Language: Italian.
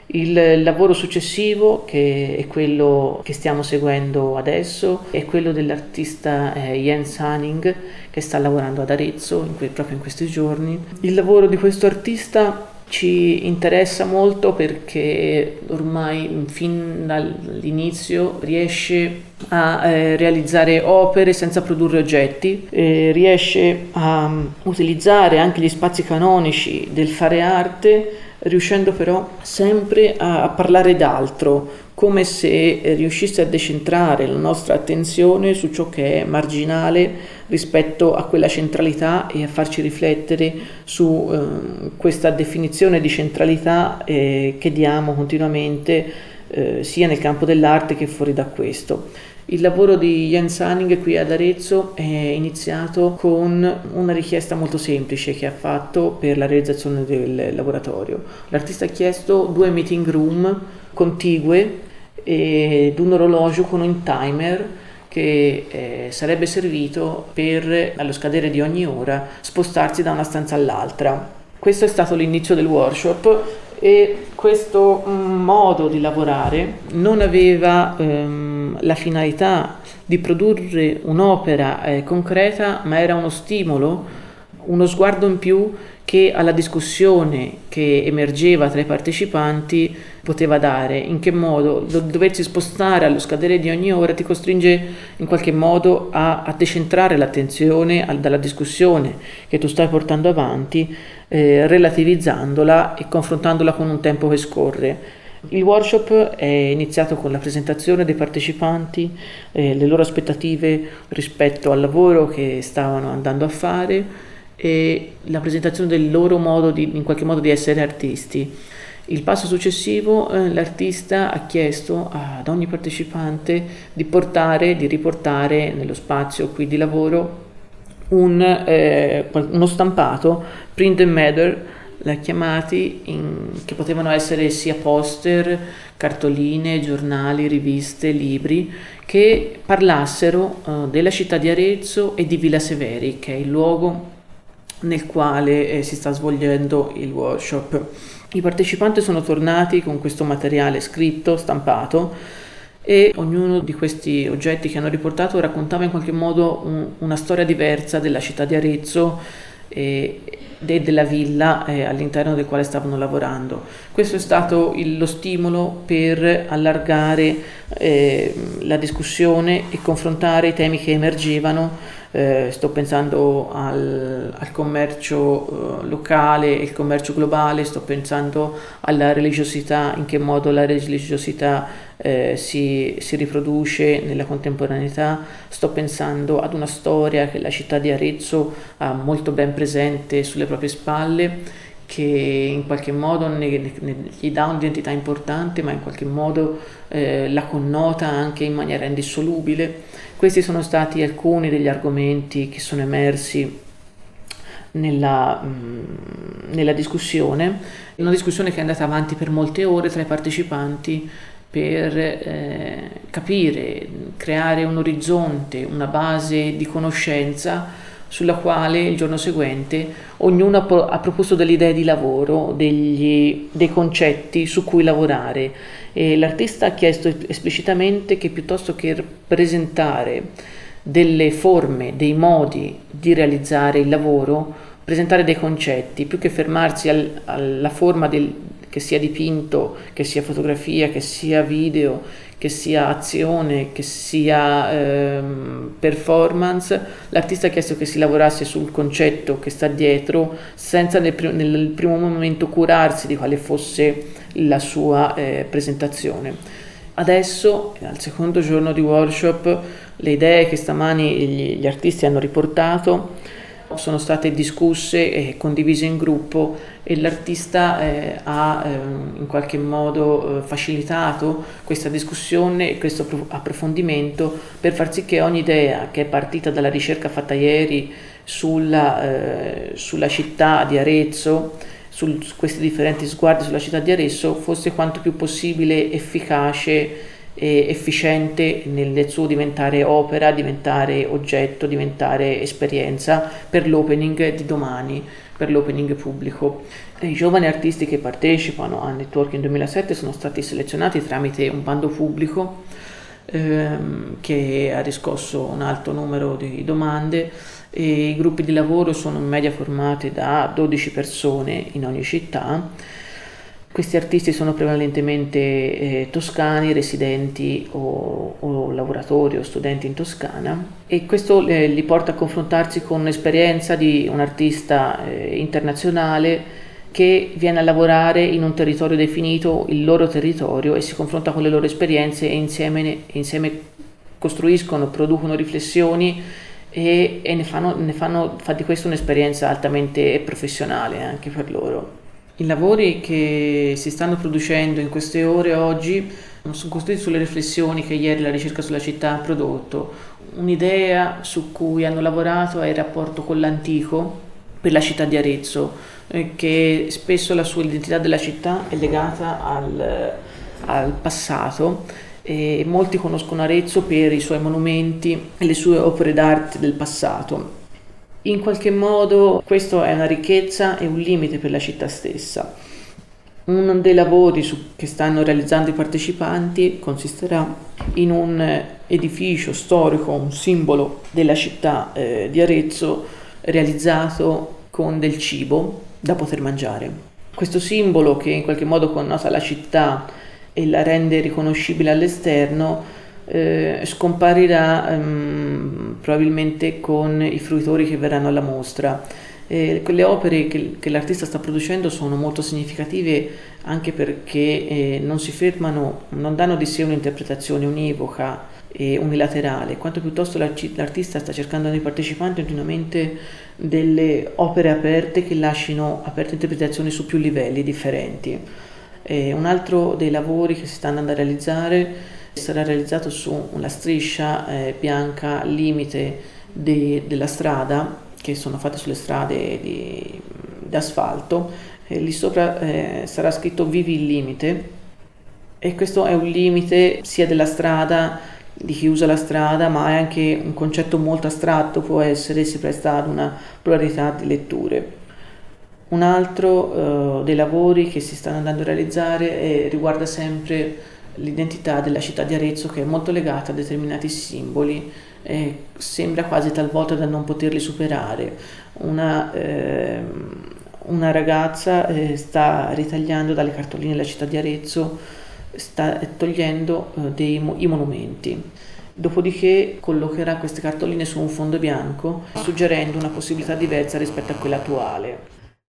Il lavoro successivo, che è quello che stiamo seguendo adesso, è quello dell'artista Jens Hanning, che sta lavorando ad Arezzo proprio in questi giorni. Il lavoro di questo artista ci interessa molto perché ormai fin dall'inizio riesce a realizzare opere senza produrre oggetti, riesce a utilizzare anche gli spazi canonici del fare arte, riuscendo però sempre a parlare d'altro, come se riuscisse a decentrare la nostra attenzione su ciò che è marginale rispetto a quella centralità e a farci riflettere su questa definizione di centralità che diamo continuamente sia nel campo dell'arte che fuori da questo. Il lavoro di Jens Hanning qui ad Arezzo è iniziato con una richiesta molto semplice che ha fatto per la realizzazione del laboratorio. L'artista ha chiesto 2 meeting room contigue ed un orologio con un timer che sarebbe servito per, allo scadere di ogni ora, spostarsi da una stanza all'altra. Questo è stato l'inizio del workshop e questo modo di lavorare non aveva la finalità di produrre un'opera concreta, ma era uno stimolo, uno sguardo in più che alla discussione che emergeva tra i partecipanti poteva dare. In che modo doversi spostare allo scadere di ogni ora ti costringe in qualche modo a decentrare l'attenzione dalla discussione che tu stai portando avanti, relativizzandola e confrontandola con un tempo che scorre. Il workshop è iniziato con la presentazione dei partecipanti, le loro aspettative rispetto al lavoro che stavano andando a fare e la presentazione del loro modo in qualche modo di essere artisti. Il passo successivo, l'artista ha chiesto ad ogni partecipante di riportare nello spazio qui di lavoro uno stampato print and matter, l'ha chiamati, che potevano essere sia poster, cartoline, giornali, riviste, libri, che parlassero della città di Arezzo e di Villa Severi, che è il luogo nel quale si sta svolgendo il workshop. I partecipanti sono tornati con questo materiale scritto, stampato, e ognuno di questi oggetti che hanno riportato raccontava in qualche modo una storia diversa della città di Arezzo e della villa all'interno del quale stavano lavorando. Questo è stato lo stimolo per allargare la discussione e confrontare i temi che emergevano. Sto pensando al commercio locale e il commercio globale, sto pensando alla religiosità, in che modo la religiosità si riproduce nella contemporaneità, sto pensando ad una storia che la città di Arezzo ha molto ben presente sulle proprie spalle, che in qualche modo gli dà un'identità importante, ma in qualche modo la connota anche in maniera indissolubile. Questi sono stati alcuni degli argomenti che sono emersi nella discussione, una discussione che è andata avanti per molte ore tra i partecipanti per capire, creare un orizzonte, una base di conoscenza sulla quale il giorno seguente ognuno ha proposto delle idee di lavoro, dei concetti su cui lavorare, e l'artista ha chiesto esplicitamente che piuttosto che presentare delle forme, dei modi di realizzare il lavoro, presentare dei concetti, più che fermarsi alla forma che sia dipinto, che sia fotografia, che sia video, che sia azione, che sia performance. L'artista ha chiesto che si lavorasse sul concetto che sta dietro, senza nel primo momento curarsi di quale fosse la sua presentazione. Adesso, al secondo giorno di workshop, le idee che stamani gli artisti hanno riportato sono state discusse e condivise in gruppo, e l'artista ha in qualche modo facilitato questa discussione e questo approfondimento per far sì che ogni idea che è partita dalla ricerca fatta ieri sulla città di Arezzo, su questi differenti sguardi sulla città di Arezzo, fosse quanto più possibile efficace e efficiente nel suo diventare opera, diventare oggetto, diventare esperienza per l'opening di domani, per l'opening pubblico. I giovani artisti che partecipano al Networking 2007 sono stati selezionati tramite un bando pubblico che ha riscosso un alto numero di domande, e i gruppi di lavoro sono in media formati da 12 persone in ogni città. Questi artisti sono prevalentemente toscani, residenti o lavoratori o studenti in Toscana, e questo li porta a confrontarsi con un'esperienza di un artista internazionale che viene a lavorare in un territorio definito, il loro territorio, e si confronta con le loro esperienze, e insieme costruiscono, producono riflessioni e fa di questo un'esperienza altamente professionale anche per loro. I lavori che si stanno producendo in queste ore oggi sono costruiti sulle riflessioni che ieri la ricerca sulla città ha prodotto. Un'idea su cui hanno lavorato è il rapporto con l'antico per la città di Arezzo, che spesso la sua identità della città è legata al passato, e molti conoscono Arezzo per i suoi monumenti e le sue opere d'arte del passato. In qualche modo questo è una ricchezza e un limite per la città stessa. Uno dei lavori che stanno realizzando i partecipanti consisterà in un edificio storico, un simbolo della città di Arezzo, realizzato con del cibo da poter mangiare. Questo simbolo, che in qualche modo connota la città e la rende riconoscibile all'esterno, scomparirà probabilmente con i fruitori che verranno alla mostra. Quelle opere che l'artista sta producendo sono molto significative, anche perché non si fermano, non danno di sé un'interpretazione univoca e unilaterale, quanto piuttosto l'artista sta cercando nei partecipanti continuamente delle opere aperte che lasciano aperte interpretazioni su più livelli differenti. Un altro dei lavori che si sta andando a realizzare sarà realizzato su una striscia bianca limite della strada, che sono fatte sulle strade d'asfalto. Lì sopra sarà scritto "Vivi il limite", e questo è un limite sia della strada, di chi usa la strada, ma è anche un concetto molto astratto, può essere, si presta ad una pluralità di letture. Un altro dei lavori che si stanno andando a realizzare riguarda sempre l'identità della città di Arezzo, che è molto legata a determinati simboli, sembra quasi talvolta da non poterli superare. Una ragazza sta ritagliando dalle cartoline della città di Arezzo, sta togliendo i monumenti. Dopodiché collocherà queste cartoline su un fondo bianco, suggerendo una possibilità diversa rispetto a quella attuale.